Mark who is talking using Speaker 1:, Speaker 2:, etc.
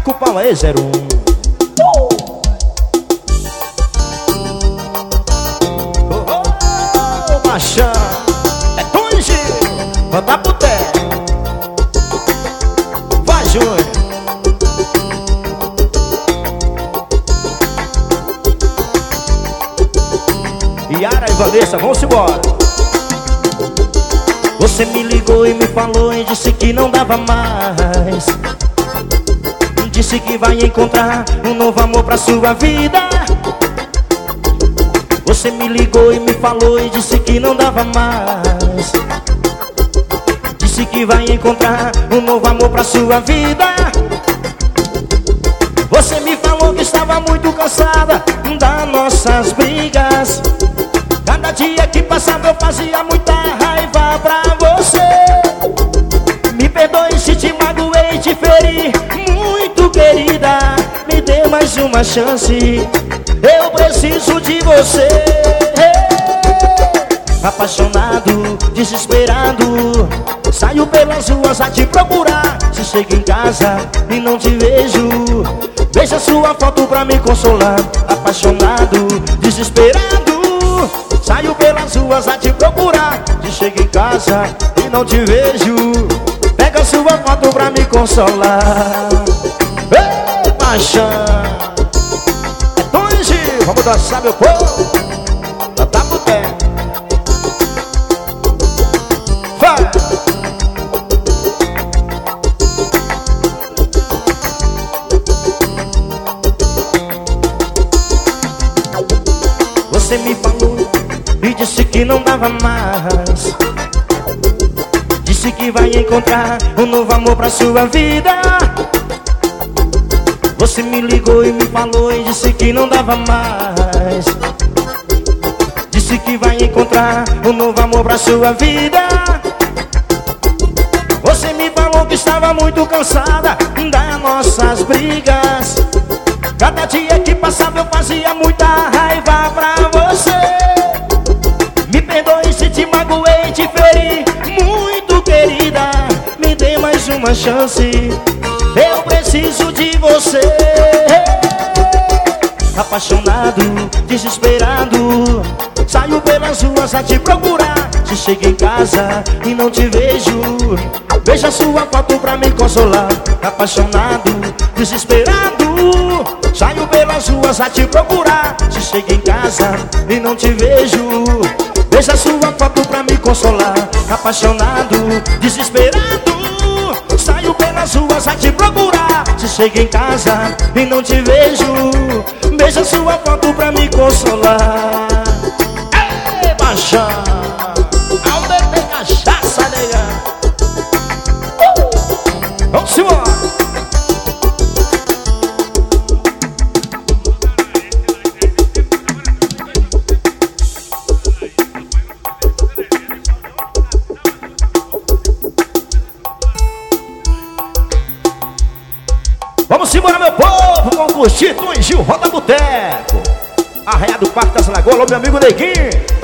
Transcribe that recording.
Speaker 1: Taca o pau aí, 01. Oh, machão. É Tunge. Volta pro té. Vai, Júnior. Yara e Vanessa, vamos embora. Você me ligou e me falou e disse que não dava mais. Disse que vai encontrar um novo amor pra sua vida. Você me ligou e me falou e disse que não dava mais. Disse que vai encontrar um novo amor pra sua vida. Você me falou que estava muito cansada das nossas brigas. Cada dia que passava eu fazia muita raiva pra você. Me perdoe se te magoei e te feri muito, querida. Me dê mais uma chance, eu preciso de você. Apaixonado, desesperado, saio pelas ruas a te procurar. Se chego em casa e não te vejo, veja sua foto pra me consolar. Apaixonado, desesperado, saio pelas ruas a te procurar. Se chego em casa e não te vejo, pega sua foto pra me consolar. Ei, paixão. É Tunge, vamos dançar, meu povo. Tá pro pé. Vai. Você me falou e disse que não dava mais. Disse que vai encontrar um novo amor pra sua vida. Você me ligou e me falou e disse que não dava mais. Disse que vai encontrar um novo amor pra sua vida. Você me falou que estava muito cansada das nossas brigas. Cada dia que passava eu fazia muita raiva pra você. Me perdoe se te magoei e te feri muito, querida. Me dê mais uma chance, eu preciso de você. Apaixonado, desesperado, saio pelas ruas a te procurar. Se chego em casa e não te vejo, veja sua foto pra me consolar. Apaixonado, desesperado, saio pelas ruas a te procurar. Se chego em casa e não te vejo, veja sua foto pra me consolar. Apaixonado, desesperado, saio pelas ruas a te procurar. Se chego em casa e não te vejo, veja sua foto pra me consolar. Ei, baixão, aonde tem cachaça, nega? Vamos embora. Vamos embora, meu povo, vamos curtir Tunge, Roda Boteco. Arraia do Parque das Lagoas, meu amigo Neguinho.